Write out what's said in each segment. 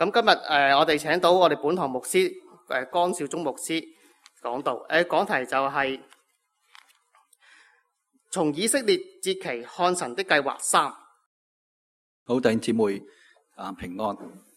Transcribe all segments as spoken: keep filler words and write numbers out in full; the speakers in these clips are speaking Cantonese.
咁今日誒、呃，我哋請到我哋本堂牧師誒、呃、江少忠牧師講道。誒、呃、講題就係、是、從以色列節期看神的計劃三。 好，弟兄姊妹啊，平安。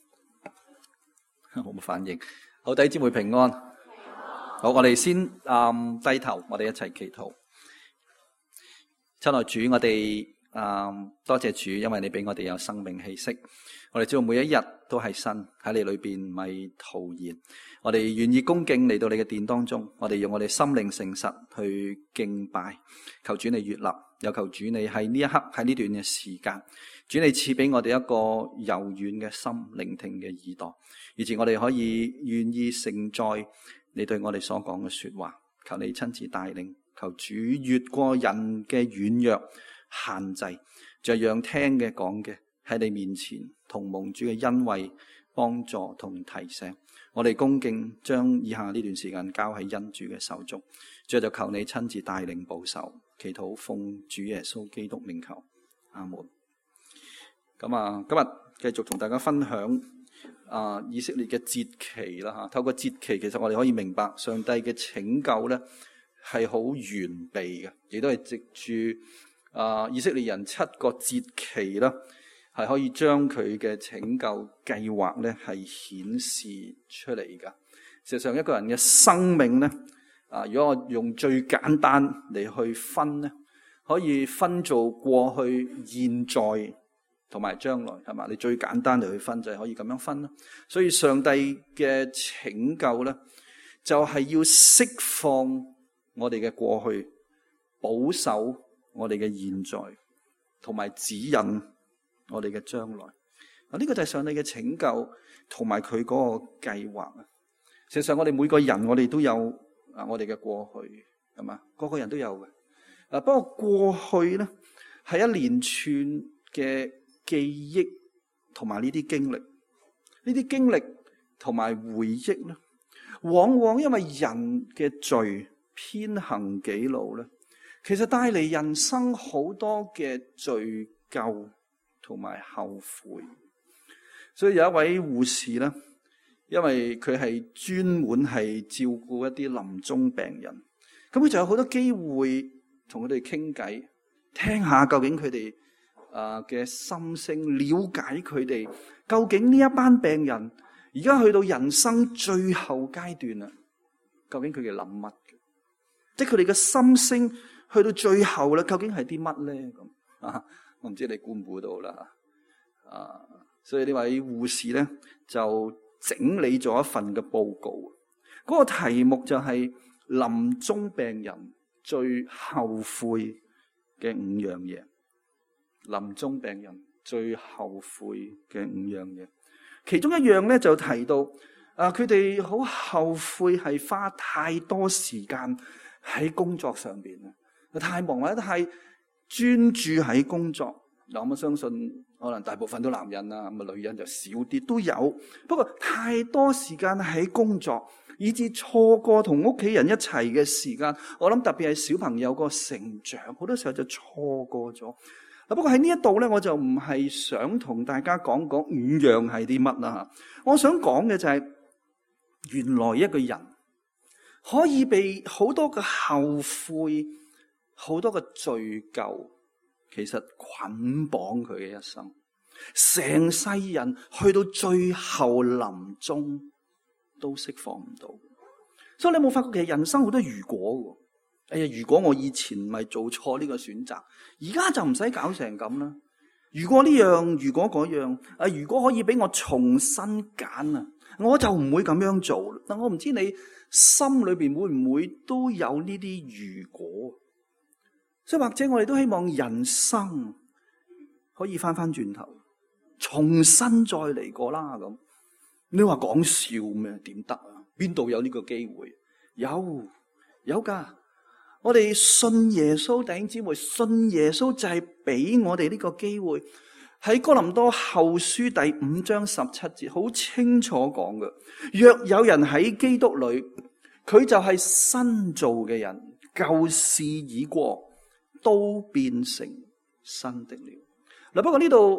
冇乜反應。好，弟兄姊妹平安。好，我哋先啊、嗯、低頭，我哋一齊祈禱。親愛主，我哋啊、嗯、多謝主，因為你俾我哋有生命氣息。我哋知道每一日都係新，喺你裏邊唔係徒然。我哋願意恭敬嚟到你嘅殿當中，我哋用我哋心靈誠實去敬拜。求主你悅納，又求主你喺呢一刻喺呢段嘅時間，主你賜俾我哋一個柔軟嘅心，聆聽嘅耳朵，以致我哋可以願意承載你對我哋所講嘅說話。求你親自帶領，求主越過人嘅軟弱限制，就讓聽嘅講嘅喺你面前同蒙主嘅恩惠幫助同提醒。我哋恭敬將以下呢段時間交喺恩主嘅手中，最後就求你親自帶領保守，祈禱奉主耶穌基督名求，阿門。咁啊，今日繼續同大家分享啊以色列嘅節期啦吓。透過節期，其實我哋可以明白上帝嘅拯救咧係好完備嘅，亦都係藉住啊以色列人七個節期啦，係可以將佢嘅拯救計劃咧係顯示出嚟噶。事實上，一個人嘅生命咧，啊，如果我用最簡單嚟去分咧，可以分做過去、現在同埋將來，係嘛？你最簡單嚟去分就係可以咁樣分啦。所以上帝嘅拯救咧，就係要釋放我哋嘅過去，保守我哋嘅現在，同埋指引我哋嘅將來。嗱，呢個就係上帝嘅拯救同埋佢嗰個計劃啊。事實上，我哋每個人我哋都有啊，我哋嘅過去，係嘛？個個人都有嘅。啊，不過過去咧係一連串嘅記憶同埋呢啲經歷，呢啲經歷同埋回憶咧，往往因為人嘅罪偏行己路咧，其實帶嚟人生好多嘅罪疚同埋後悔。所以有一位護士咧，因為佢係專門係照顧一啲臨終病人，咁佢就有好多機會同佢哋傾偈，聽下究竟佢哋啊嘅心聲，了解佢哋究竟呢一班病人而家去到人生最後階段啦，究竟佢哋諗乜嘅？即係佢哋嘅心聲去到最後啦，究竟係啲乜咧？咁啊，我唔知你估唔估到啦。啊，所以呢位護士咧就整理咗一份嘅報告，嗰個題目就係臨終病人最後悔嘅五樣嘢。臨終病人最後悔嘅五樣嘢，其中一樣咧就提到啊，佢哋好後悔係花太多時間喺工作上邊啊，太忙或者太專注喺工作。嗱，我相信可能大部分都男人啦，咁啊女人就少啲都有。不過太多時間喺工作，以致錯過同屋企人一齊嘅時間。我諗特別係小朋友個成長，好多時候就錯過咗。不過喺呢一度咧，我就唔係想同大家講講五樣係啲乜啦。我想講嘅就係，原來一個人可以被好多嘅後悔、好多嘅罪疚，其實捆綁佢嘅一生，成世人去到最後臨終都釋放唔到。所以你有冇發覺其實人生好多如果喎？哎呀，如果我以前咪做錯呢個選擇，而家就唔使搞成咁啦。如果呢樣，如果嗰樣，啊，如果可以俾我重新揀啊，我就唔會咁樣做。但我唔知你心裏邊會唔會都有呢啲如果？所以或者我哋都希望人生可以翻翻轉頭，重新再嚟過啦咁。你話講笑咩？點得啊？邊度有呢個機會？有，有噶。我哋信耶穌，弟兄姊妹，信耶穌就係俾我哋呢個機會。喺哥林多後書第五章十七節好清楚講嘅，若有人喺基督裏，佢就係新造嘅人，舊事已過，都變成新的了。嗱，不過呢度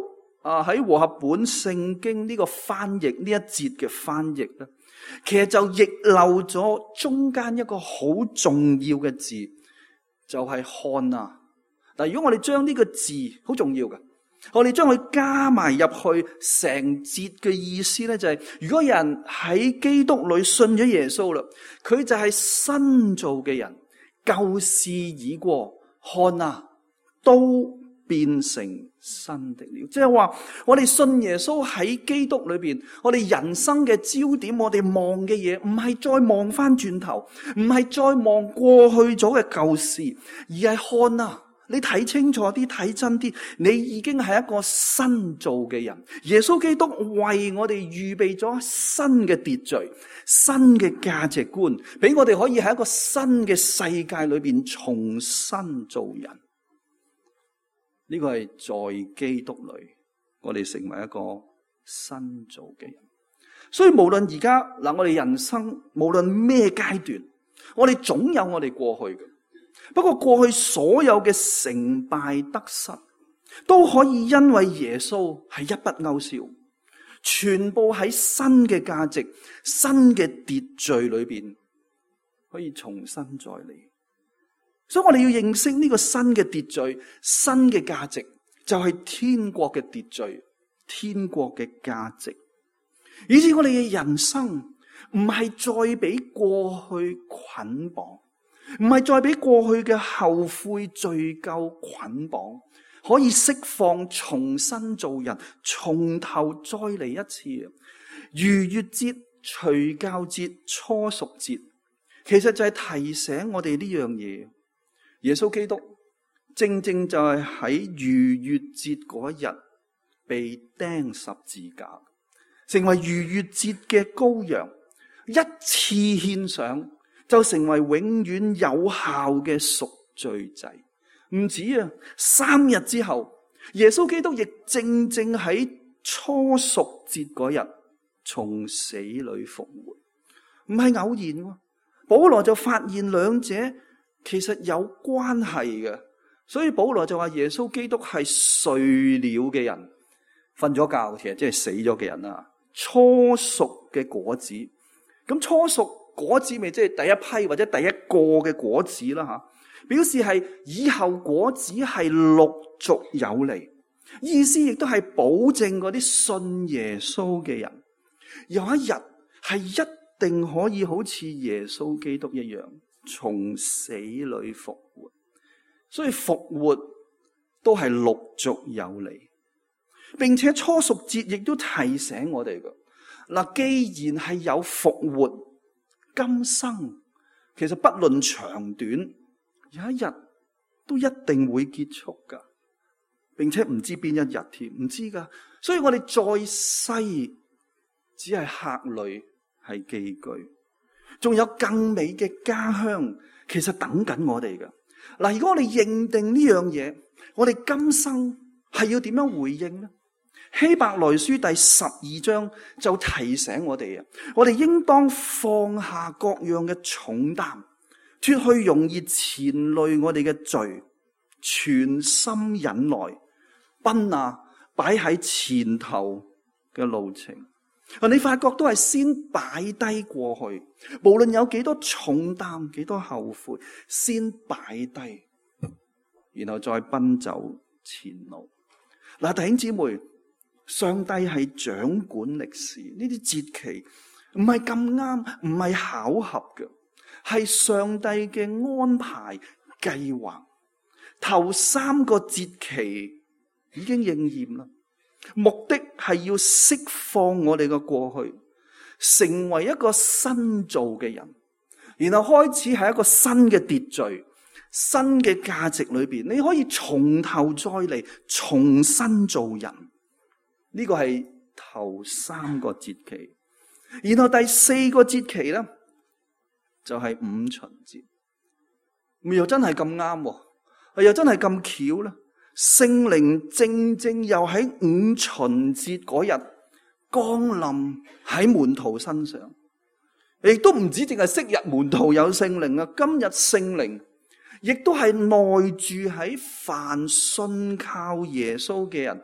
啊喺和合本聖經呢個翻譯呢一節嘅翻譯咧，其實就譯漏咗中間一個好重要嘅字，就係看啊。嗱，如果我哋將呢個字好重要嘅，我哋將佢加埋入去，成節嘅意思咧就係，如果有人喺基督裏信咗耶穌啦，佢就係新造嘅人，舊事已過，看啊，都變成新的了。即係話，我哋信耶穌喺基督裏邊，我哋人生嘅焦點，我哋望嘅嘢，唔係再望翻轉頭，唔係再望過去咗嘅舊事，而係看啊。你睇清楚啲，睇真啲，你已經係一個新造嘅人。耶穌基督為我哋預備咗新嘅秩序、新嘅價值觀，俾我哋可以喺一個新嘅世界裏邊重新做人。呢個係在基督裏，我哋成為一個新造嘅人。所以無論而家嗱，我哋人生無論咩階段，我哋總有我哋過去嘅。不過過去所有嘅成敗得失，都可以因為耶穌係一筆勾銷，全部喺新嘅價值、新嘅秩序裏邊，可以重新再嚟。所以我哋要認識呢個新嘅秩序、新嘅價值，就係天國嘅秩序、天國嘅價值，以致我哋嘅人生唔係再俾過去捆綁。唔係再俾過去嘅後悔罪疚捆綁，可以釋放，重新做人，從頭再嚟一次。逾越節、除酵節、初熟節，其實就係提醒我哋呢樣嘢。耶穌基督正正就係喺逾越節嗰一日被釘十字架，成為逾越節嘅羔羊，一次獻上，就成為永遠有效嘅贖罪祭。唔止啊，三日之後，耶穌基督亦正正喺初熟節嗰日從死裏復活，唔係偶然。保羅就發現兩者其實有關係嘅，所以保羅就話耶穌基督係睡了嘅人，瞓咗覺，其實即係死咗嘅人啦。初熟嘅果子，咁初熟果子咪即係第一批或者第一個嘅果子啦吓，表示係以後果子係陸續有嚟，意思亦都係保證嗰啲信耶穌嘅人有一日係一定可以好似耶穌基督一樣從死裏復活。所以復活都係陸續有嚟，並且初熟節亦都提醒我哋嘅嗱，既然係有復活。今生其實不論長短，有一日都一定會結束噶，並且唔知邊一日添，唔知噶。所以我哋在世只係客旅，係寄居，仲有更美嘅家鄉，其實等緊我哋噶。嗱，如果我哋認定呢樣嘢，我哋今生係要點樣回應呢？希伯來書第十二章就提醒我哋啊，我哋應當放下各樣嘅重擔，脫去容易纏累我哋嘅罪，全心忍耐，奔啊擺喺前頭嘅路程。你發覺都係先擺低過去，無論有幾多重擔、幾多後悔，先擺低，然後再奔走前路。嗱，弟兄姊妹，上帝係掌管歷史，呢啲節期唔係咁啱，唔係巧合嘅，係上帝嘅安排計劃。頭三個節期已經應驗啦，目的係要釋放我哋嘅過去，成為一個新造嘅人，然後開始係一個新嘅秩序、新嘅價值裏邊，你可以從頭再嚟，重新做人。呢個係頭三個節期，然後第四個節期咧就係五旬節，又真係咁啱，又真係咁巧啦！聖靈正正又喺五旬節嗰日降臨喺門徒身上，亦都唔止淨係昔日門徒有聖靈啊，今日聖靈亦都係內住喺凡信靠耶穌嘅人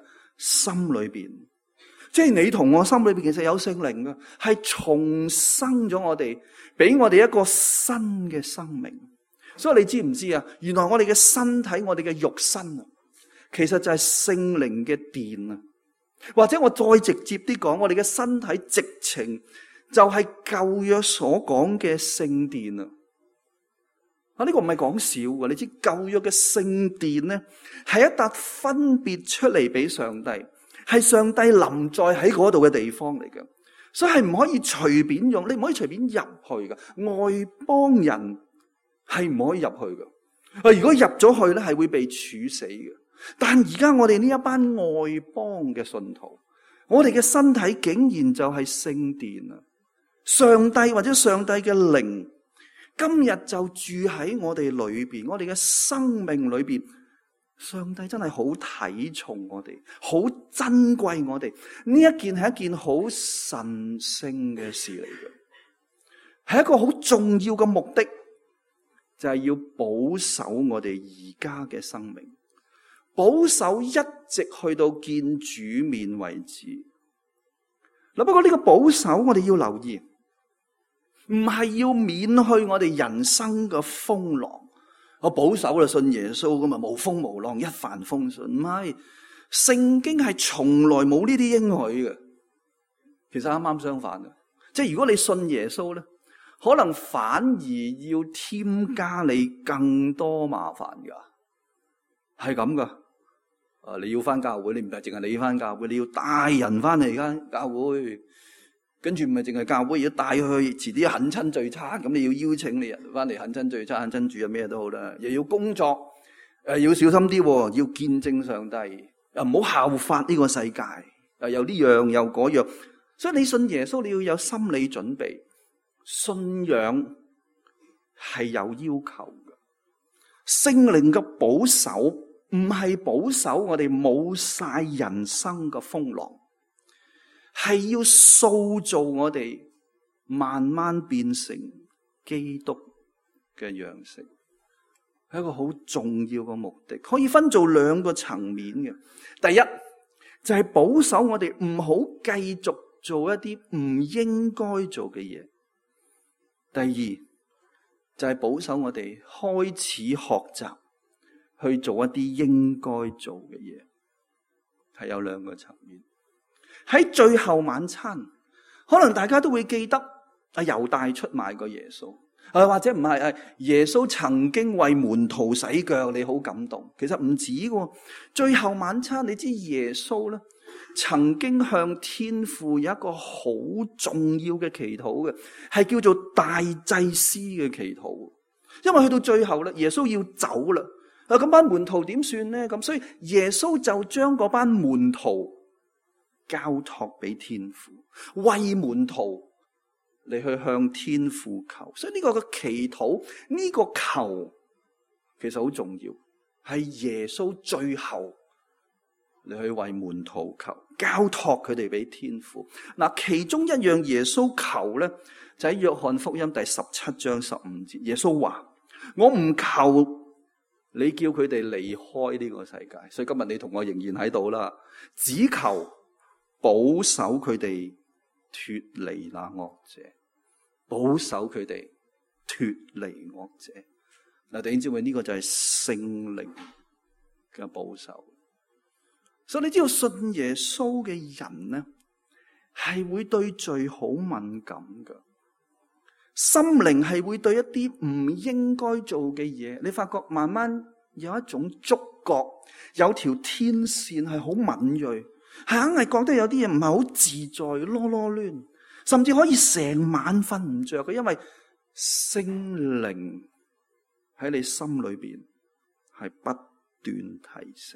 心裏邊，即係你同我心裏邊其實有聖靈嘅，係重生咗我哋，俾我哋一個新嘅生命。所以你知唔知啊？原來我哋嘅身體，我哋嘅肉身啊，其實就係聖靈嘅殿啊。或者我再直接啲講，我哋嘅身體直情就係舊約所講嘅聖殿啊。啊，呢個唔係講笑嘅，你知舊約嘅聖殿咧，係一笪分別出嚟俾上帝，係上帝臨在喺嗰度嘅地方嚟嘅，所以係唔可以隨便用，你唔可以隨便入去嘅，外邦人係唔可以入去嘅。啊，如果入咗去咧，係會被處死嘅。但而家我哋呢一班外邦嘅信徒，我哋嘅身體竟然就係聖殿啊！上帝或者上帝嘅靈，今日就住喺我哋裏邊，我哋嘅生命裏邊。上帝真係好睇重我哋，好珍貴我哋。呢一件係一件好神聖嘅事嚟嘅，係一個好重要嘅目的，就係要保守我哋而家嘅生命。保守一直去到見主面為止。嗱，不過呢個保守我哋要留意，唔係要免去我哋人生嘅風浪。我保守啦，信耶穌噶嘛，無風無浪，一帆風順。唔係，聖經係從來冇呢啲應許嘅。其實啱啱相反嘅，即係如果你信耶穌咧，可能反而要添加你更多麻煩噶，係咁噶。啊！你要翻教會，你唔係淨係你翻教會，你要帶人翻嚟間教會，跟住唔係淨係教會，要帶去遲啲懇親聚餐，咁你要邀請你人翻嚟懇親聚餐、懇親主日咩都好啦，又要工作，誒要小心啲，要見證上帝，又唔好效法呢個世界，又有呢樣又嗰樣，所以你信耶穌，你要有心理準備，信仰係有要求嘅，聖靈嘅保守。唔係保守我哋冇晒人生嘅風浪，係要塑造我哋慢慢變成基督嘅樣式，係一個好重要嘅目的，可以分做兩個層面嘅。第一就係保守我哋唔好繼續做一啲唔應該做嘅嘢。第二就係保守我哋開始學習去做一啲應該做嘅嘢，係有兩個層面。喺最後晚餐，可能大家都會記得阿猶大出賣過耶穌，啊或者唔係，誒耶穌曾經為門徒洗腳，你好感動。其實唔止嘅，最後晚餐你知耶穌咧曾經向天父有一個好重要嘅祈禱嘅，係叫做大祭司嘅祈禱。因為去到最後咧，耶穌要走啦。啊！咁班門徒點算呢？咁所以耶穌就將嗰班門徒交託俾天父，為門徒嚟去向天父求。所以呢個嘅祈禱，呢個求其實好重要，係耶穌最後嚟去為門徒求，交託佢哋俾天父。嗱，其中一樣耶穌求咧，就喺約翰福音第十七章十五節，耶穌話：我唔求你叫佢哋離開呢個世界，所以今日你同我仍然喺度啦。只求保守佢哋脫離那惡者，保守佢哋脫離惡者。嗱，弟兄姊妹，呢個就係聖靈嘅保守。所以你知道信耶穌嘅人呢，係會對罪好敏感噶。心靈係會對一啲唔應該做嘅嘢，你發覺慢慢有一種觸覺，有條天線係好敏銳，係硬係覺得有啲嘢唔係好自在，囉囉攣，甚至可以成晚瞓唔着嘅，因為聖靈喺你心裏邊係不斷提醒。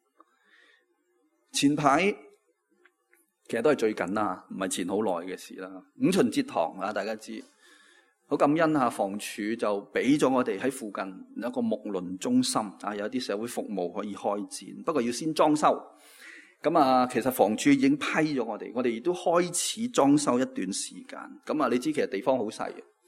前排其實都係最近啦，唔係前好耐嘅事啦。五旬節堂啊，大家知。好感恩啊！房署就俾咗我哋喺附近有一個牧輪中心啊，有啲社會服務可以開展，不過要先裝修。咁啊，其實房署已經批咗我哋，我哋亦都開始裝修一段時間。咁啊，你知其實地方好細嘅。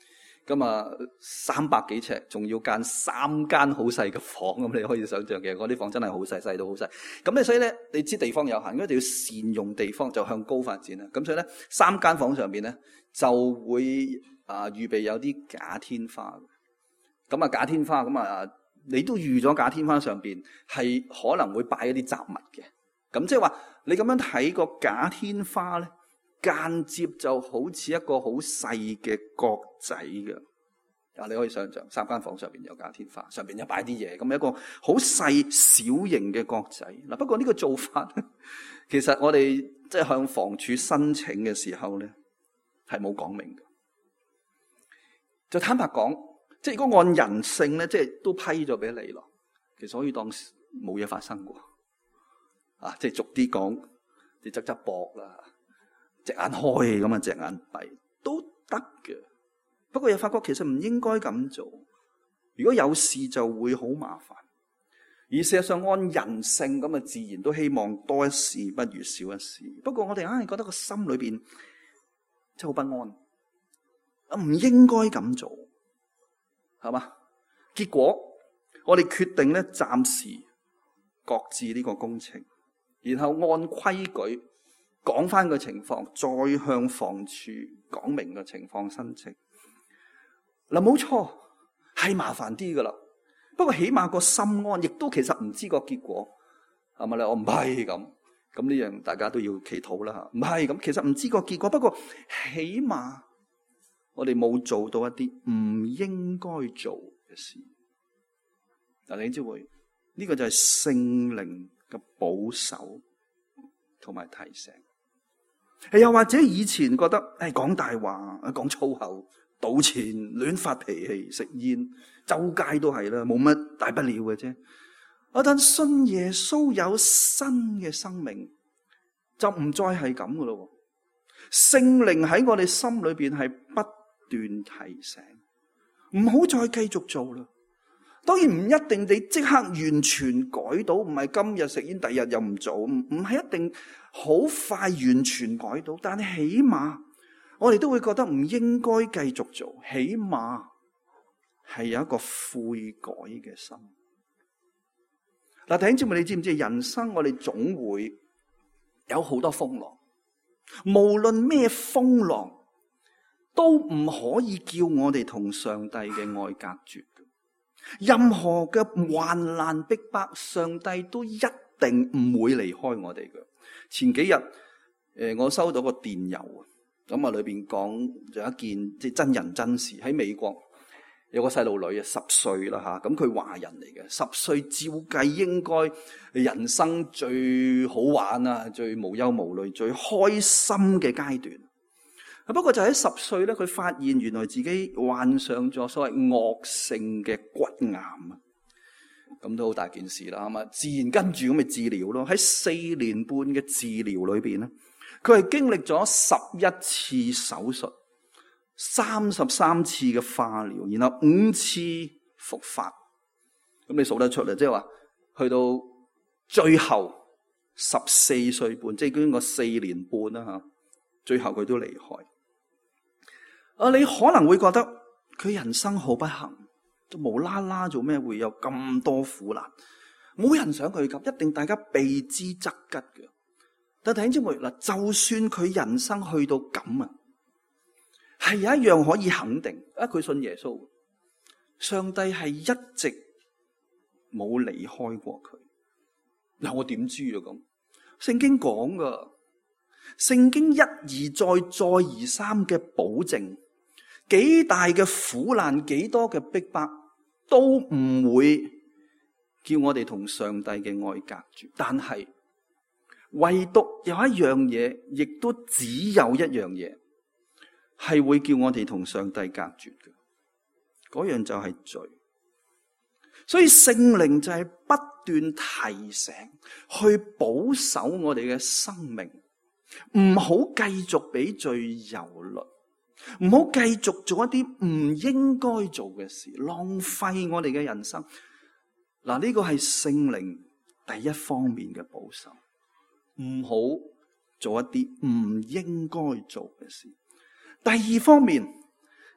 咁啊三百幾尺，仲要間三間好細嘅房，咁你可以想象嘅，嗰啲房真係好細，細到好細。咁咧所以咧，你知地方有限，一定要善用地方，就向高發展啦。咁所以咧，三間房上邊咧就會啊預備有啲假天花。咁啊假天花，咁啊你都預咗假天花上邊係可能會擺一啲雜物嘅。咁即係話你咁樣睇個假天花咧，間接就好似一個好細嘅角仔嘅。啊，你可以想象三間房上邊有假天花，上邊有擺啲嘢，咁一個好細小型嘅角仔。嗱，不過呢個做法其實我哋即係向房署申請嘅時候咧，係冇講明嘅。就坦白講，即係如果按人性咧，即係都批咗俾你咯，其實可以當冇嘢發生過。啊，即係逐啲講，你側側膊啦，隻眼開咁啊，隻眼閉都得嘅。不過又發覺其實唔應該咁做，如果有事就會好麻煩。而事實上按人性咁啊，自然都希望多一事不如少一事。不過我哋硬係覺得個心裏邊真係好不安，啊唔應該咁做，係嘛？結果我哋決定咧暫時擱置呢個工程，然後按規矩講翻個情況，再向房署講明個情況申請。嗱，冇錯，係麻煩啲噶啦。不過起碼個心安，亦都其實唔知個結果係咪咧？我唔係咁，咁呢樣大家都要祈禱啦。唔係咁，其實唔知個結果。不過起碼我哋冇做到一啲唔應該做嘅事。嗱，你知會呢個就係聖靈嘅保守同埋提醒。又或者以前覺得誒講大話、講粗口、賭錢、亂發脾氣、食煙，周街都係啦，冇乜大不了嘅啫。啊，但信耶穌有新嘅生命，就唔再係咁噶咯。聖靈喺我哋心裏邊係不斷提醒，唔好再繼續做啦。當然唔一定你即刻完全改到，唔係今日食煙，第日又唔做，唔唔係一定好快完全改到，但係起碼我哋都會覺得唔應該繼續做，起碼係有一個悔改嘅心。嗱，弟兄姊妹，你知唔知人生我哋總會有好多風浪，無論咩風浪都唔可以叫我哋同上帝嘅愛隔絕。任何嘅患難逼迫，上帝都一定唔會離開我哋嘅。前幾日誒，我收到個電郵，咁啊裏邊講有一件即係真人真事。喺美國有個細路女啊，十歲啦吓，咁佢華人嚟嘅，十歲照計應該人生最好玩啊，最無憂無慮、最開心嘅階段。不過就喺十歲咧，佢發現原來自己患上咗所謂惡性嘅骨癌啊，咁都好大件事啦，係嘛？自然跟住咁咪治療咯。喺四年半嘅治療裏邊咧，佢係經歷咗十一次手術、三十三次嘅化療，然後五次復發。咁你數得出嚟，即係話去到最後十四歲半，即係經過四年半啦吓，最後佢都離開。啊！你可能會覺得佢人生好不幸，都無啦啦做咩會有咁多苦難？冇人想佢咁，一定大家避之則吉嘅。但弟兄姊妹嗱，就算佢人生去到咁啊，係有一樣可以肯定，啊，佢信耶穌，上帝係一直冇離開過佢。嗱，我點知啊？咁聖經講噶，聖經一而再、再而三嘅保證。幾大嘅苦難，幾多嘅逼迫，都唔會叫我哋同上帝嘅愛隔絕。但係唯獨有一樣嘢，亦都只有一樣嘢係會叫我哋同上帝隔絕嘅，嗰樣就係罪。所以聖靈就係不斷提醒，去保守我哋嘅生命，唔好繼續俾罪蹂躪。唔好繼續做一啲唔應該做嘅事，浪費我哋嘅人生。嗱，呢個係聖靈第一方面嘅保守，唔好做一啲唔應該做嘅事。第二方面，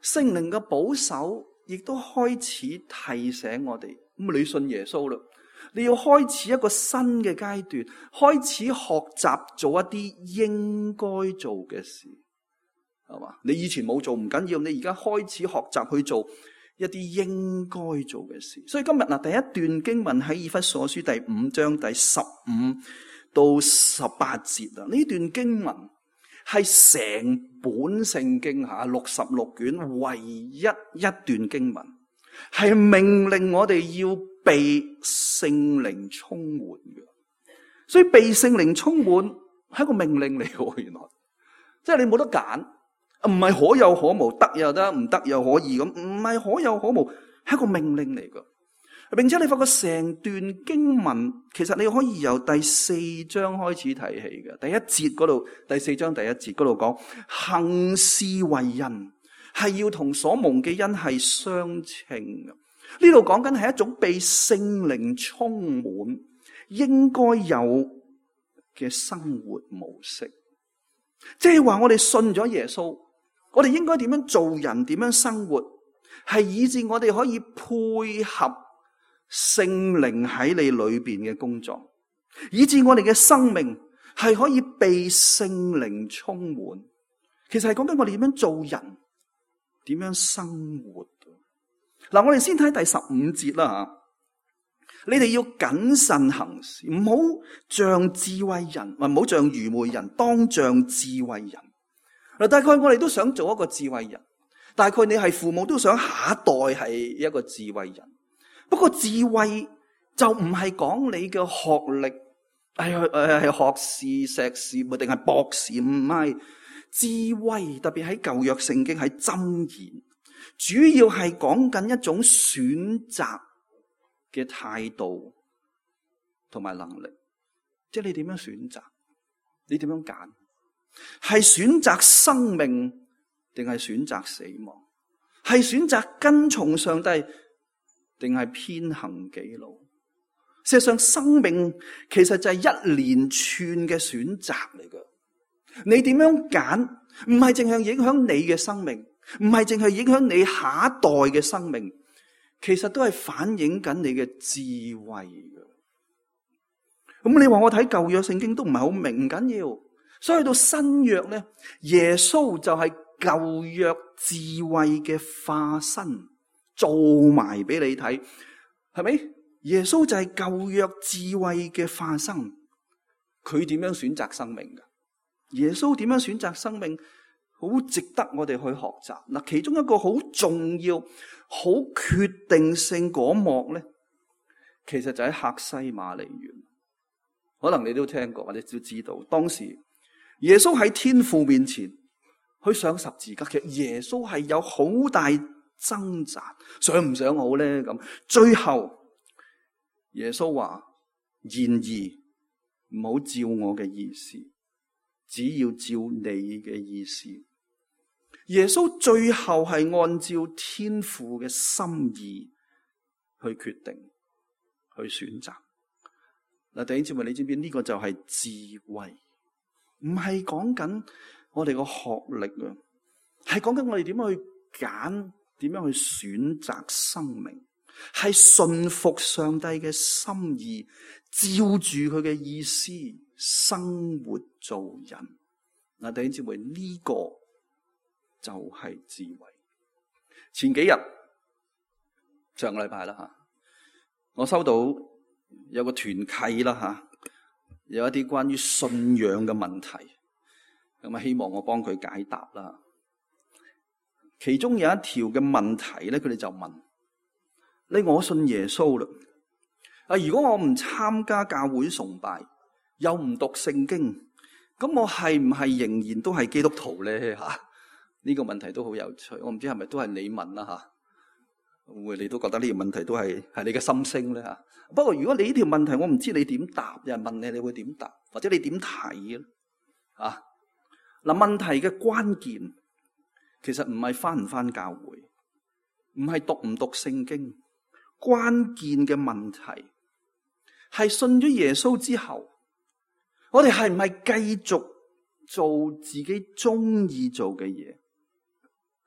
聖靈嘅保守亦都開始提醒我哋，咁你信耶穌啦，你要開始一個新嘅階段，開始學習做一啲應該做嘅事，係嘛？你以前冇做唔緊要，你而家開始學習去做一啲應該做嘅事。所以今日嗱，第一段經文喺以弗所書第五章第十五到十八節啊，呢段經文係成本聖經吓六十六卷唯一一段經文，係命令我哋要被聖靈充滿嘅。所以被聖靈充滿係一個命令嚟嘅，原來即係你冇得揀，唔係可有可無，得又得，唔得又可以咁，唔係可有可無，係一個命令嚟嘅。並且你發覺成段經文，其實你可以由第四章開始提起嘅。第一節嗰度，第四章第一節嗰度講，行事為人係要同所蒙嘅恩係相稱嘅。呢度講緊係一種被聖靈充滿應該有嘅生活模式，即係話我哋信咗耶穌，我哋應該點樣做人，點樣生活，係以致我哋可以配合聖靈喺你裏邊嘅工作，以致我哋嘅生命係可以被聖靈充滿。其實係講緊我哋點樣做人，點樣生活。嗱，我哋先睇第十五節啦吓，你哋要謹慎行事，唔好像智慧人，唔好像愚昧人，當像智慧人。嗱，大概我哋都想做一個智慧人，大概你係父母都想下一代係一個智慧人。不過智慧就唔係講你嘅學歷，係係學士、碩士，定係博士，唔係。智慧特別喺舊約聖經喺箴言，主要係講緊一種選擇嘅態度同埋能力，即係你點樣選擇，你點樣揀，係選擇生命定係選擇死亡，係選擇跟從上帝定係偏行己路。事實上，生命其實就係一連串嘅選擇嚟㗎。你點樣揀，唔係淨係影響你嘅生命，唔係淨係影響你下一代嘅生命，其實都係反映緊你嘅智慧嘅。咁你話我睇舊約聖經都唔係好明，唔緊要。所以去到新約咧，耶穌就係舊約智慧嘅化身，做埋俾你睇，係咪？耶穌就係舊約智慧嘅化身，佢點樣選擇生命噶？耶穌點樣選擇生命，好值得我哋去學習。嗱，其中一個好重要、好決定性嗰幕咧，其實就喺客西馬尼園。可能你都聽過或者都知道，當時耶穌喺天父面前去上十字架，其實耶穌係有好大掙扎，上唔上好咧？咁最後耶穌話：然而唔好照我嘅意思，只要照你嘅意思。耶穌最後係按照天父嘅心意去決定，去選擇。嗱，弟兄姊妹，你知唔知呢個就係智慧？唔係講緊我哋個學歷啊，係講緊我哋點樣去揀，點樣去選擇生命，係順服上帝嘅心意，照住佢嘅意思生活做人。嗱，弟兄姊妹，呢個就係智慧。前幾日上個禮拜啦吓，我收到有個團契啦吓，有一啲關於信仰嘅問題，咁啊希望我幫佢解答啦。其中有一條嘅問題咧，佢哋就問：你我信耶穌啦，啊如果我唔參加教會崇拜，又唔讀聖經，咁我係唔係仍然都係基督徒咧？吓，呢個問題都好有趣。我唔知係咪都係你問啦吓。會唔會你都覺得呢條問題都係係你嘅心聲咧吓？不過如果你呢條問題我唔知你點答，有人問你，你會點答？或者你點睇咧？啊，嗱，問題嘅關鍵其實唔係返唔返教會，唔係讀唔讀聖經，關鍵嘅問題係信咗耶穌之後，我哋係唔係繼續做自己中意做嘅嘢？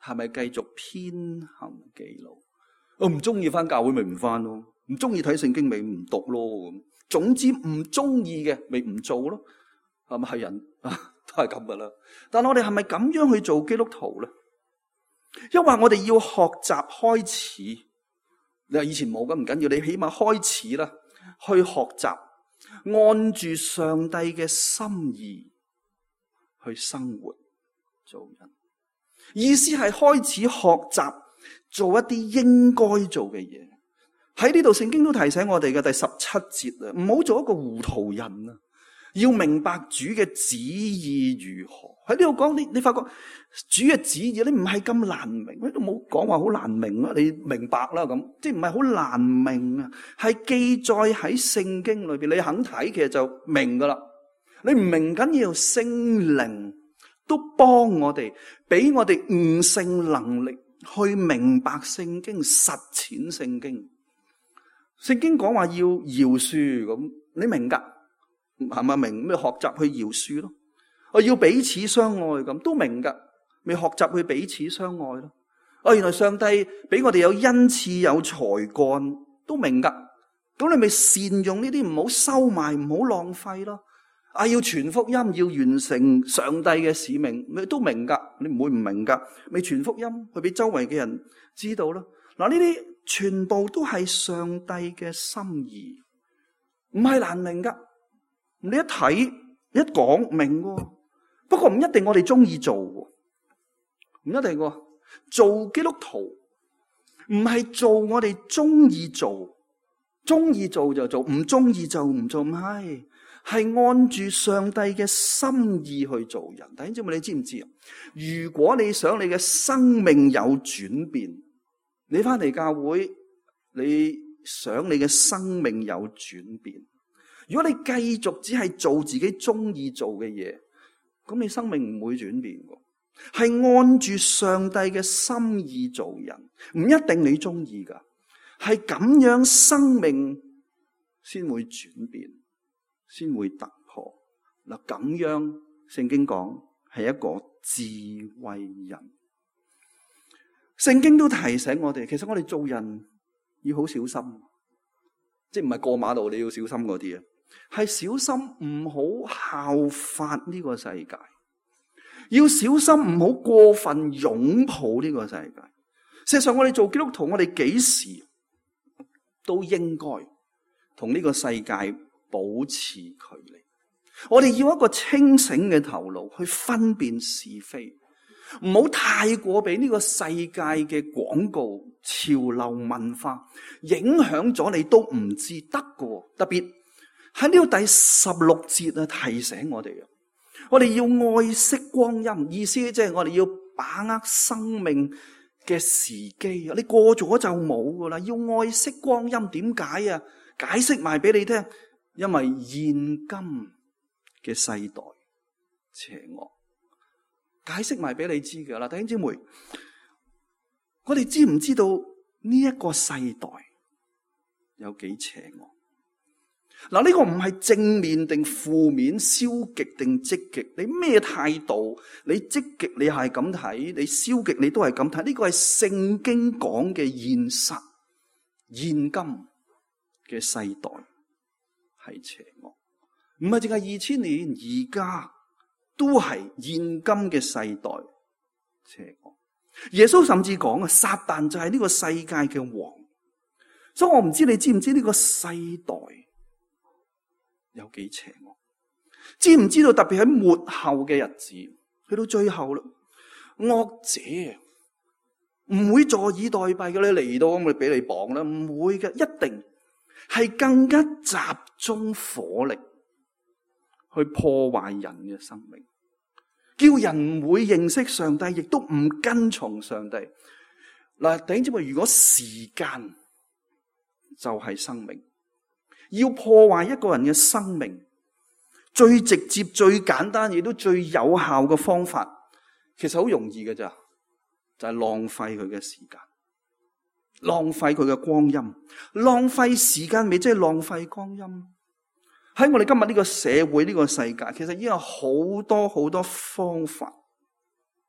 係咪繼續偏行己路？我唔中意翻教會咪唔翻咯，唔中意睇聖經咪唔讀咯。咁總之唔中意嘅咪唔做咯。係咪係人啊？都係咁噶啦。但係我哋係咪咁樣去做基督徒咧？因為我哋要學習開始。你話以前冇咁唔緊要，你起碼開始啦，去學習按住上帝嘅心意去生活做人。意思係開始學習做一啲應該做嘅嘢。喺呢度聖經都提醒我哋嘅第十七節啊，唔好做一個糊塗人啊！要明白主嘅旨意如何。喺呢度講，你你發覺主嘅旨意你唔係咁難明，喺度冇講話好難明啊！你明白啦咁，即係唔係好難明啊？係記載喺聖經裏邊，你肯睇其實就明噶啦。你唔明緊要聖靈都幫我哋，俾我哋悟性能力去明白聖經，實踐聖經。聖經講話要饒恕咁，你明噶？係咪明咩？學習去饒恕咯。我要彼此相愛咁，都明噶。咪學習去彼此相愛咯。哦，原來上帝俾我哋有恩賜有才幹，都明噶。咁你咪善用呢啲，唔好收埋，唔好浪費咯。啊，要傳福音，要完成上帝嘅使命，你都明噶。你唔會唔明噶。咪傳福音去俾周圍嘅人知道咯。嗱，呢啲全部都係上帝嘅心意，唔係難明噶。你一睇一講明喎，不過唔一定我哋中意做，唔一定喎。做基督徒唔係做我哋中意做，中意做就做，唔中意就唔做，唔係，係按住上帝嘅心意去做人。弟兄姊妹，你知唔知啊？如果你想你嘅生命有轉變，你翻嚟教會，你想你嘅生命有轉變，如果你繼續只係做自己中意做嘅嘢，咁你生命唔會轉變嘅。係按住上帝嘅心意做人，唔一定你中意噶，係咁樣生命先會轉變，先會突破。嗱，咁樣聖經講係一個智慧人。聖經都提醒我哋，其實我哋做人要好小心，即係唔係過馬路你要小心嗰啲啊，係小心唔好效法呢個世界，要小心唔好過分擁抱呢個世界。事實上，我哋做基督徒，我哋幾時都應該同呢個世界保持距離。我哋要一個清醒嘅頭腦去分辨是非。唔好太過俾呢個世界嘅廣告、潮流文化影響咗，你都唔知得㗎。特別喺呢個第十六節啊，提醒我哋啊，我哋要愛惜光陰，意思即係我哋要把握生命嘅時機啊！你過咗就冇噶啦，要愛惜光陰。點解啊？解釋埋俾你聽，因為現今嘅世代邪惡。解釋埋俾你知㗎啦，弟兄姊妹，我哋知唔知道呢一個世代有幾邪惡？嗱，呢個唔係正面定負面，消極定積極，你咩態度？你積極你係咁睇，你消極你都係咁睇。呢個係聖經講嘅現實，現今嘅世代係邪惡，唔係淨係二千年，而家。都係現今嘅世代邪惡。耶穌甚至講啊，撒旦就係呢個世界嘅王。所以我唔知你知唔知呢個世代有幾邪惡？知唔知道特別喺末後嘅日子，去到最後啦，惡者唔會坐以待斃嘅。你嚟到咁咪俾你綁啦，唔會嘅，一定係更加集中火力去破壞人嘅生命，叫人唔會認識上帝，亦都唔跟從上帝。嗱，弟兄姊妹，如果時間就係生命，要破壞一個人嘅生命，最直接、最簡單，亦都最有效嘅方法，其實好容易嘅咋，就係浪費佢嘅時間，浪費佢嘅光陰，浪費時間咪即係浪費光陰。喺我哋今日呢個社會，呢個世界，其實已經有好多好多方法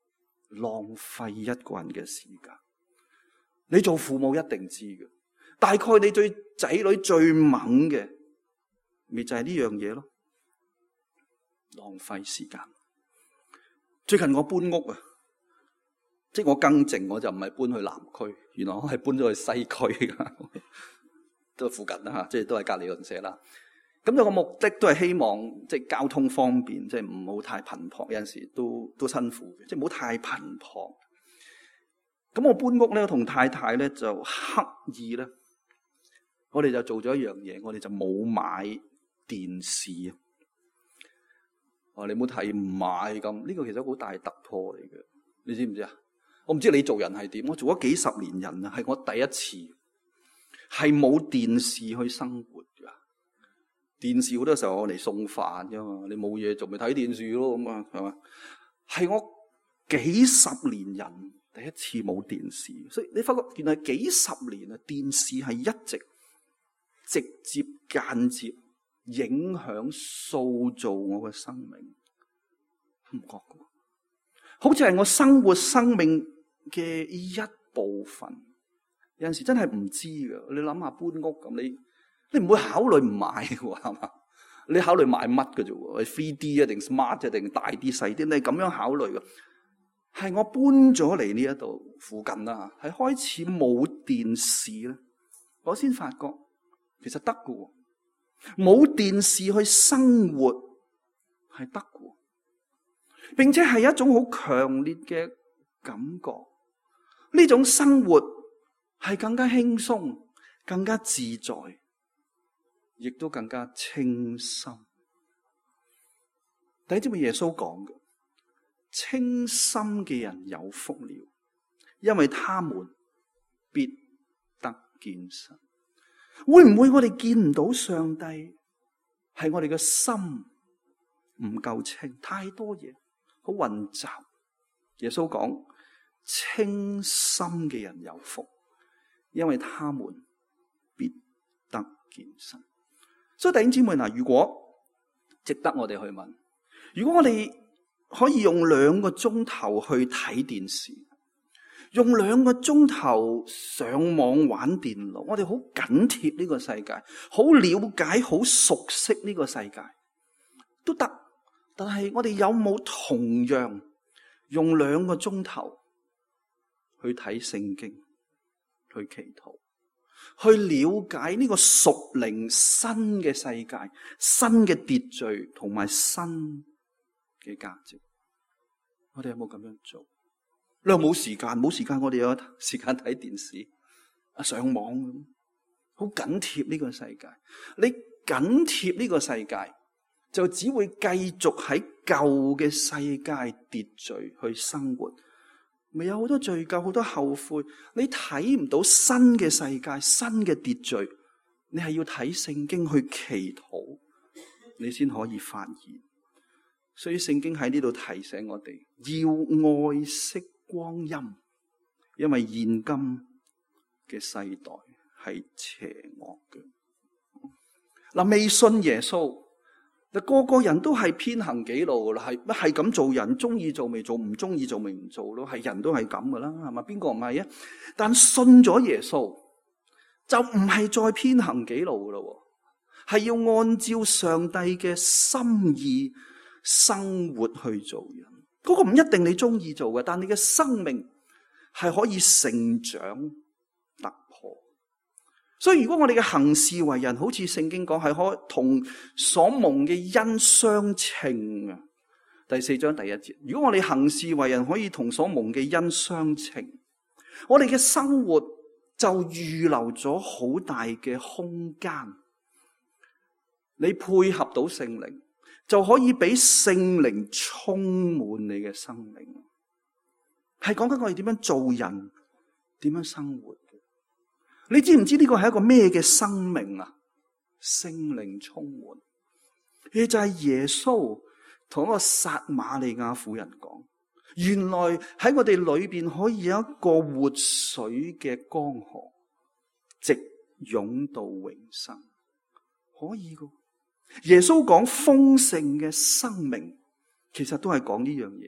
浪費一個人嘅時間。你做父母一定知嘅，大概你對仔女最猛嘅，咪就係呢樣嘢咯，浪費時間。最近我搬屋啊，即係我更正，我就唔係搬去南區，原來我係搬咗去西區噶，都係附近啦吓，即係都係隔籬鄰舍啦。咁有個目的都係希望即係交通方便，即係唔好太頻撲，有陣時都都辛苦嘅，即係唔好太頻撲。咁我搬屋咧，我同太太咧就刻意咧，我哋就做咗一樣嘢，我哋就冇買電視啊！我話你唔好睇唔買咁，呢個其實好大突破嚟嘅，你知唔知啊？我唔知你做人係點，我做咗幾十年人啊，係我第一次係冇電視去生活噶。電視好多時候我嚟送飯啫嘛，你冇嘢做咪睇電視咯咁啊，係嘛？係我幾十年人第一次冇電視，所以你發覺原來幾十年啊，電視係一直直接間接影響塑造我嘅生命，唔覺嘅，好似係我生活生命嘅一部分。有陣時真係唔知㗎，你諗下搬屋咁，你你唔會考慮唔買嘅係嘛？你考慮買乜嘅啫？係 three D 啊，定 smart 啊，定大啲細啲？你咁樣考慮嘅。係我搬咗嚟呢一度附近啦，係開始冇電視咧，我先發覺其實得嘅，冇電視去生活係得嘅，並且係一種好強烈嘅感覺。呢種生活係更加輕鬆、更加自在，亦都更加清心。第一點係耶穌講嘅。清心嘅人有福了，因為他們必得見神。會唔會我哋見唔到上帝？係我哋嘅心唔夠清，太多嘢好混雜。耶穌講清心嘅人有福，因為他們必得見神。所以弟兄姊妹嗱，如果值得我哋去問，如果我哋可以用兩個鐘頭去睇電視，用兩個鐘頭上網玩電腦，我哋好緊貼呢個世界，好了解、好熟悉呢個世界都得。但係我哋有冇同樣用兩個鐘頭去睇聖經、去祈禱、去了解呢個屬靈新嘅世界、新嘅秩序同埋新嘅價值？我哋有冇咁樣做？你又冇時間，冇時間，我哋有時間睇電視啊，上網咁，好緊貼呢個世界。你緊貼呢個世界，就只會繼續喺舊嘅世界秩序去生活，咪有好多罪疚，好多後悔。你睇唔到新嘅世界、新嘅秩序，你係要睇聖經去祈禱，你先可以發現。所以聖經喺呢度提醒我哋要愛惜光陰，因為現今嘅世代係邪惡嘅。嗱，未信耶穌，嗱個個人都係偏行己路噶啦，係乜係咁做人，中意做未做，唔中意做未唔做咯，係人都係咁噶啦，係咪？邊個唔係啊？但信咗耶穌，就唔係再偏行己路噶咯，係要按照上帝嘅心意生活去做人。嗰個唔一定你中意做嘅，但你嘅生命係可以成長突破。所以如果我哋嘅行事為人，好似聖經講，係可同所蒙嘅恩相稱啊。第四章第一節，如果我哋行事為人可以同所蒙嘅恩相稱，我哋嘅生活就預留咗好大嘅空間，你配合到聖靈，就可以俾聖靈充滿你嘅生命。係講緊我哋點樣做人，點樣生活。你知唔知呢個係一個咩嘅生命啊？聖靈充滿，亦就係耶穌同一個撒瑪利亞婦人講，原來喺我哋裏邊可以有一個活水嘅江河，直湧到永生，可以噶。耶穌講豐盛嘅生命，其實都係講呢樣嘢。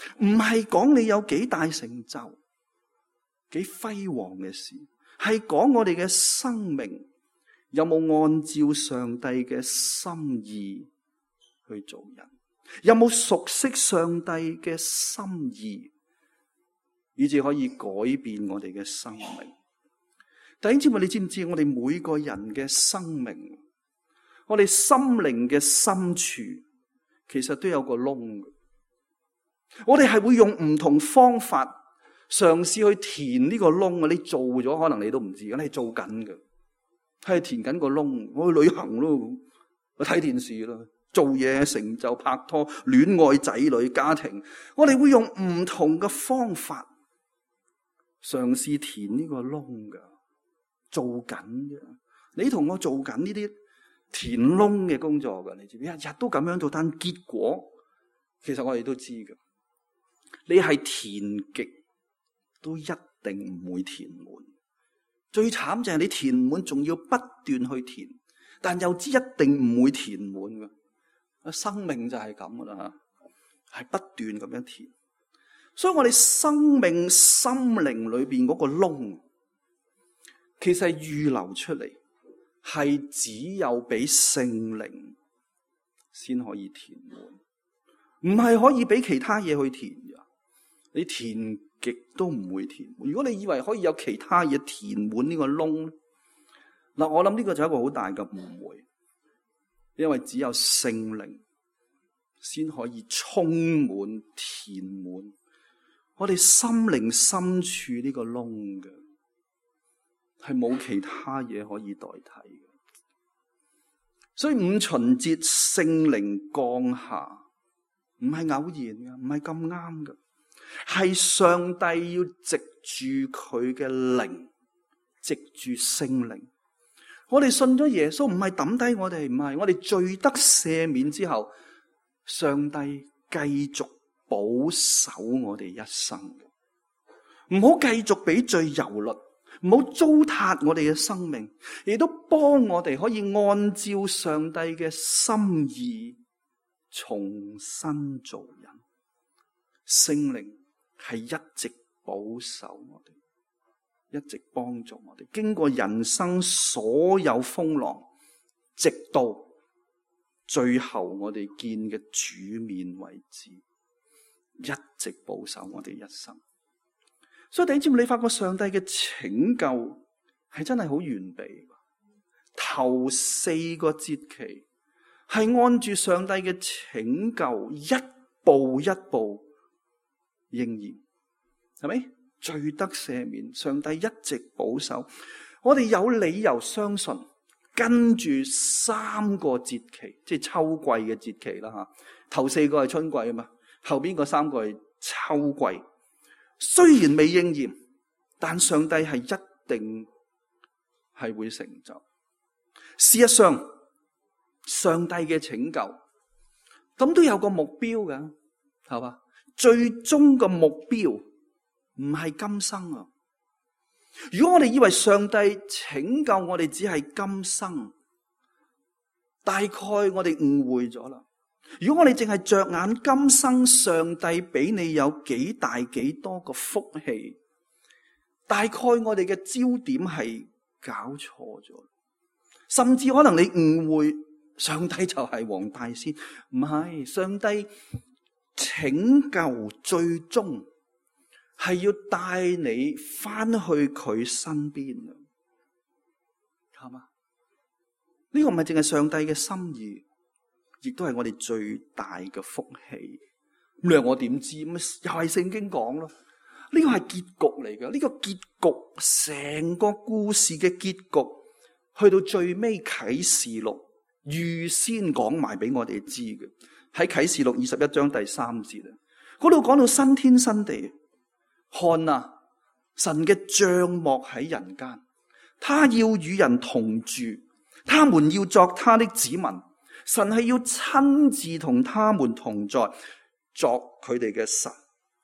唔係講你有幾大成就、幾輝煌嘅事，係講我哋嘅生命有冇按照上帝嘅心意去做人，有冇熟悉上帝嘅心意，以至可以改變我哋嘅生命。弟兄姊妹，你知唔知我哋每個人嘅生命，我哋心靈嘅深處其實都有個窿。我哋係會用唔同方法嘗試去填呢個窿。你做咗可能你都唔知，你係做緊嘅，係填緊個窿。我去旅行咯，我睇電視咯，做嘢、成就、拍拖、戀愛、仔女、家庭，我哋會用唔同嘅方法嘗試填呢個窿噶，做緊嘅。你同我做緊呢啲填窿嘅工作噶，你知唔知？日日都咁樣做，但結果其實我哋都知噶。你係填極都一定唔會填滿，最慘就係你填滿仲要不斷去填，但又知一定唔會填滿嘅。生命就係咁噶啦，係不斷咁樣填。所以我哋生命心靈裏邊嗰個窿，其實係預留出嚟，係只有俾聖靈先可以填滿，唔係可以俾其他嘢去填嘅。你填極都唔會填滿。如果你以為可以有其他嘢填滿呢個窿，嗱，我諗呢個就係一個好大嘅誤會，因為只有聖靈先可以充滿填滿我哋心靈深處呢個窿嘅，係冇其他嘢可以代替嘅。所以五旬節聖靈降下，唔係偶然嘅，唔係咁啱嘅。係上帝要藉住佢嘅靈，藉住聖靈。我哋信咗耶穌，唔係抌低我哋，唔係我哋罪得赦免之後，上帝繼續保守我哋一生嘅。唔好繼續俾罪蹂躪，唔好糟蹋我哋嘅生命，亦都幫我哋可以按照上帝嘅心意重新做人。聖靈係一直保守我哋，一直幫助我哋，經過人生所有風浪，直到最後我哋見嘅主面為止，一直保守我哋一生。所以弟兄姊妹，你發覺上帝嘅拯救係真係好完備。頭四個節期係按住上帝嘅拯救，一步一步應驗，係咪？罪得赦免，上帝一直保守。我哋有理由相信，跟住三個節期，即係秋季嘅節期啦吓。頭四個係春季啊嘛，後邊嗰三個係秋季。雖然未應驗，但上帝係一定係會成就。事實上，上帝嘅拯救咁都有個目標㗎，係嘛？最終嘅目標唔係今生啊！如果我哋以為上帝拯救我哋只係今生，大概我哋誤會咗啦。如果我哋淨係着眼今生，上帝俾你有幾大幾多個福氣，大概我哋嘅焦點係搞錯咗，甚至可能你誤會上帝就係黃大仙，唔係。上帝拯救最終係要帶你翻去佢身邊啊，係嘛？呢個唔係淨係上帝嘅心意，亦都係我哋最大嘅福氣。咁你話我點知？咁又係聖經講咯。呢個係結局嚟嘅，呢個結局成個故事嘅結局，去到最尾啟示錄預先講埋俾我哋知嘅。喺啟示錄二十一章第三節啊，嗰度講到新天新地，看啊，神嘅帳幕喺人間，他要與人同住，他們要作他的子民，神係要親自同他們同在，作佢哋嘅神。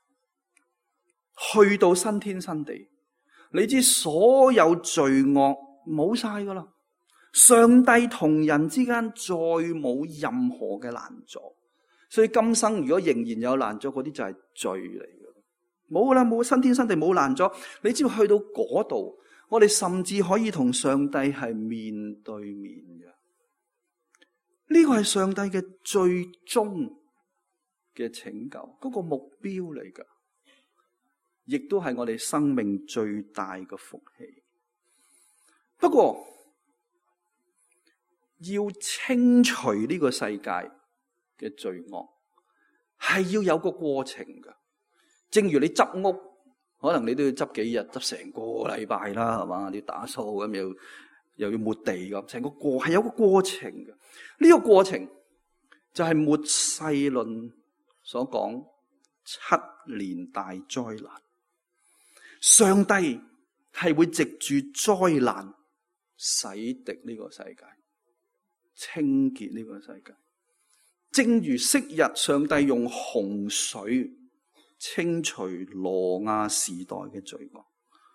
去到新天新地，你知所有罪惡冇晒噶啦，上帝同人之間再冇任何嘅攔阻。 所以今生如果仍然有攔阻，嗰啲就係罪嚟嘅。冇啦，冇新天新地，冇攔阻。你只要去到嗰度，我哋甚至可以同上帝係面對面嘅。呢個係上帝嘅最終嘅拯救，嗰個目標嚟噶，亦都係我哋生命最大嘅福氣。不過要清除呢個世界嘅罪惡，係要有個過程噶。正如你執屋，可能你都要執幾日，執成個禮拜啦，係嘛？你要打掃咁，又又要抹地咁，成個過係有個過程嘅。呢個過程就係末世論所講七年大災難。上帝係會藉住災難洗滌呢個世界，清潔呢個世界。正如昔日上帝用洪水清除挪亞時代嘅罪惡。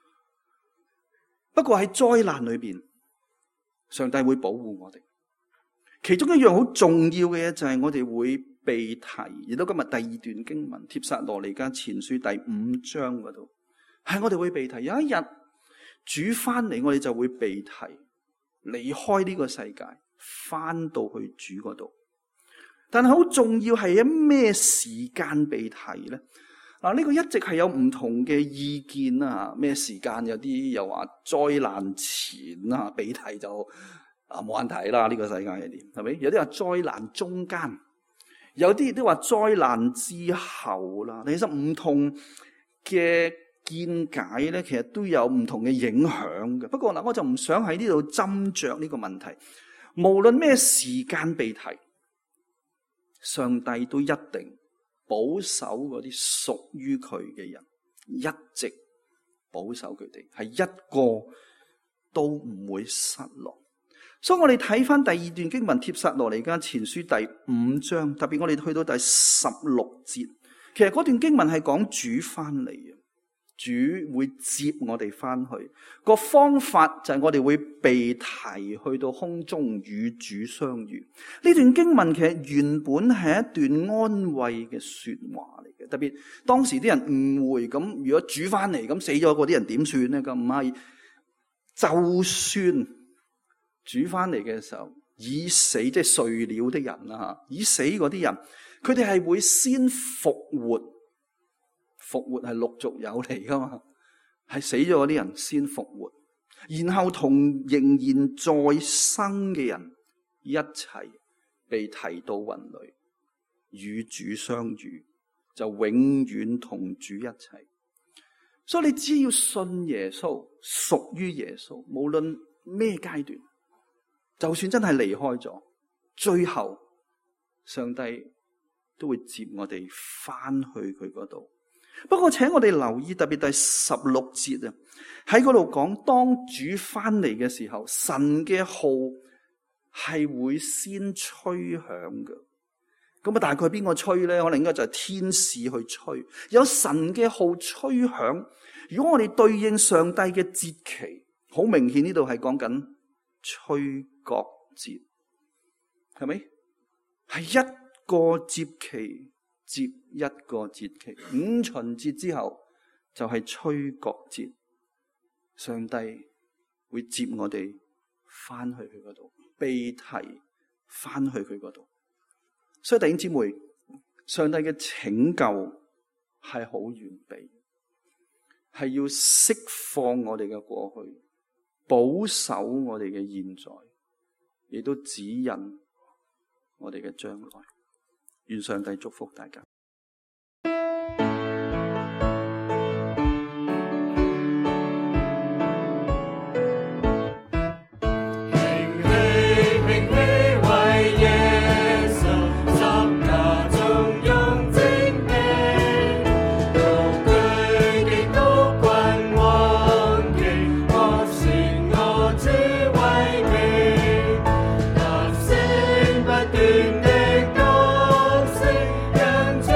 不過喺災難裏邊，上帝會保護我哋。其中一樣好重要嘅嘢就係我哋會被提，而到今日第二段經文帖撒羅尼迦前書第五章嗰度，係我哋會被提。有一日主翻嚟，我哋就會被提，離開呢個世界，翻到去主嗰度。但係好重要係喺咩時間被提咧？嗱，呢個一直係有唔同嘅意見啊。咩時間？有啲又話災難前啊被提就啊冇問題啦。呢個世界係點？係咪？有啲話災難中間，有啲都話災難之後啦。其實唔同嘅見解咧，其實都有唔同嘅影響嘅。不過嗱，我就唔想喺呢度斟酌呢個問題。無論咩時間被提，上帝都一定保守嗰啲屬於佢嘅人，一直保守佢哋，係一個都唔會失落。所以我哋睇翻第二段經文帖撒羅尼迦前書第五章，特別我哋去到第十六節，其實嗰段經文係講主翻嚟嘅，主會接我哋翻去。個方法就係我哋會被提去到空中與主相遇。呢段經文其實原本係一段安慰嘅說話嚟嘅，特別當時啲人誤會，咁如果主翻嚟，咁死咗嗰啲人點算咧？咁唔係，就算主翻嚟嘅時候，已死即係睡了的人啦，已死嗰啲人，佢哋係會先復活，復活係陸續有嚟噶嘛，係死咗嗰啲人先復活，然後同仍然在生嘅人一齊被提到雲裏，與主相遇，就永遠同主一齊。所以你只要信耶穌，屬於耶穌，無論咩階段，就算真係離開咗，最後上帝都會接我哋翻去佢嗰度。不過請我哋留意，特別第十六節啊，喺嗰度講，當主翻嚟嘅時候，神嘅號係會先吹響嘅。咁啊，大概邊個吹咧？可能應該就係天使去吹。有神嘅號吹響。如果我哋對應上帝嘅節期，好明顯呢度係講緊吹角節，係咪？係一個節期接一個節期，五旬節之後就係吹角節，上帝會接我哋翻去佢嗰度，被提翻去佢嗰度。所以弟兄姊妹，上帝嘅拯救係好完備，係要釋放我哋嘅過去，保守我哋嘅現在，亦都指引我哋嘅將來。願上帝祝福大家。 人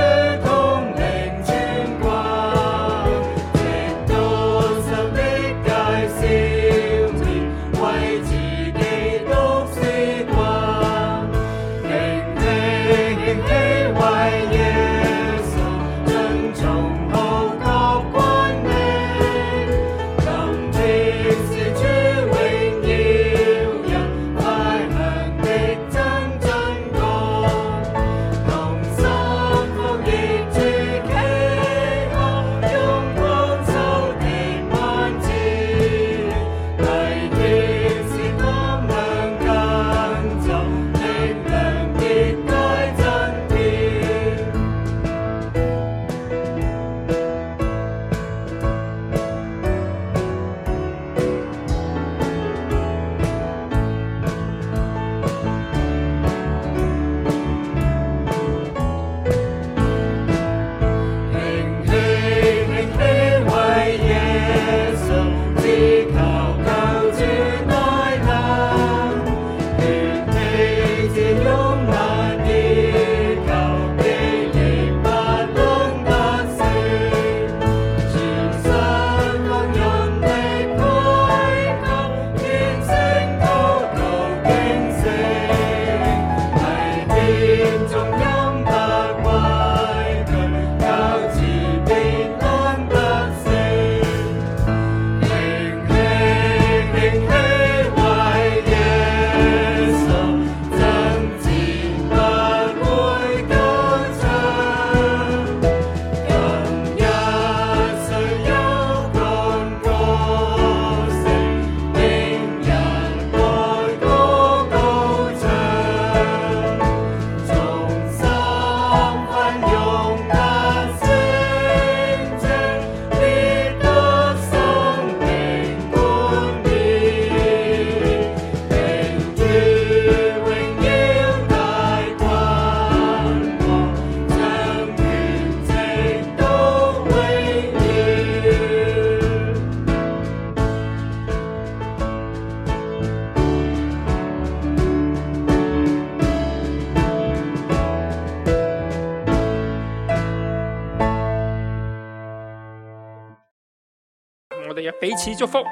我哋嘅彼此祝福。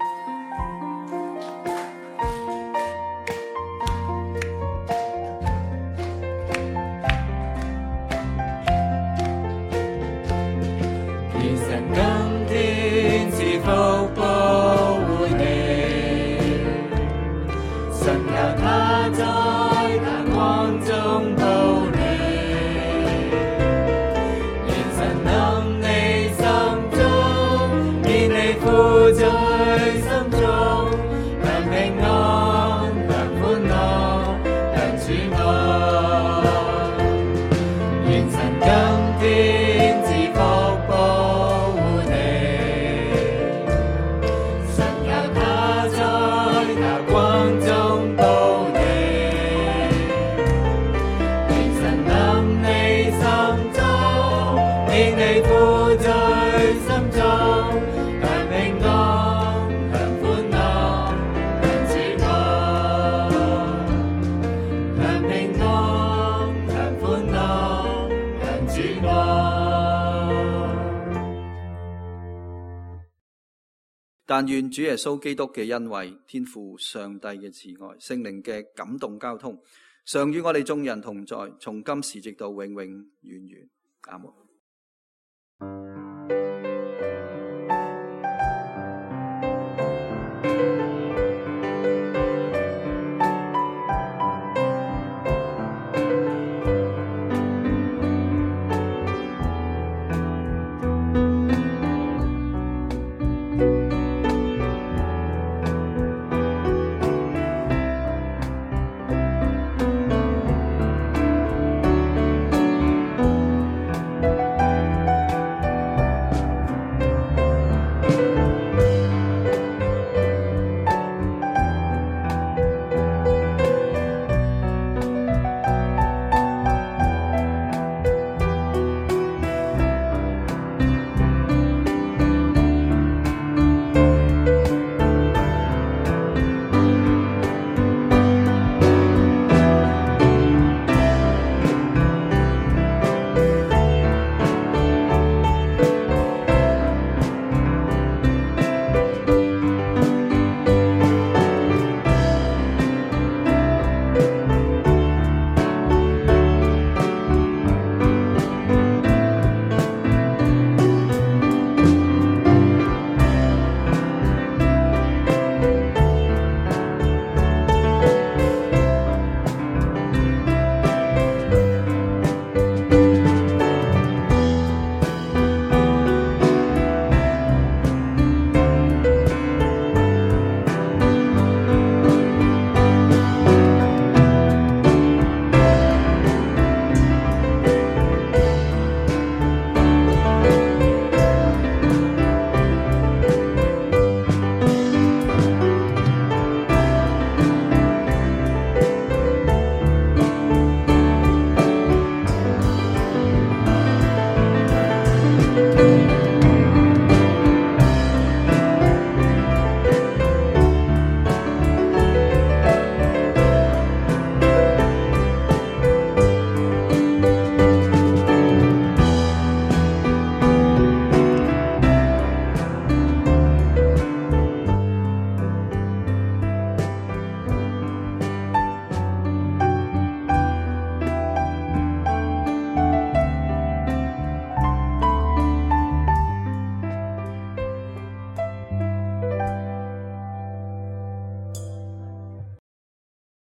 但願主耶穌基督嘅恩惠、天父上帝嘅慈愛、聖靈嘅感動交通，常與我哋眾人同在，從今時直到永永遠遠。阿門。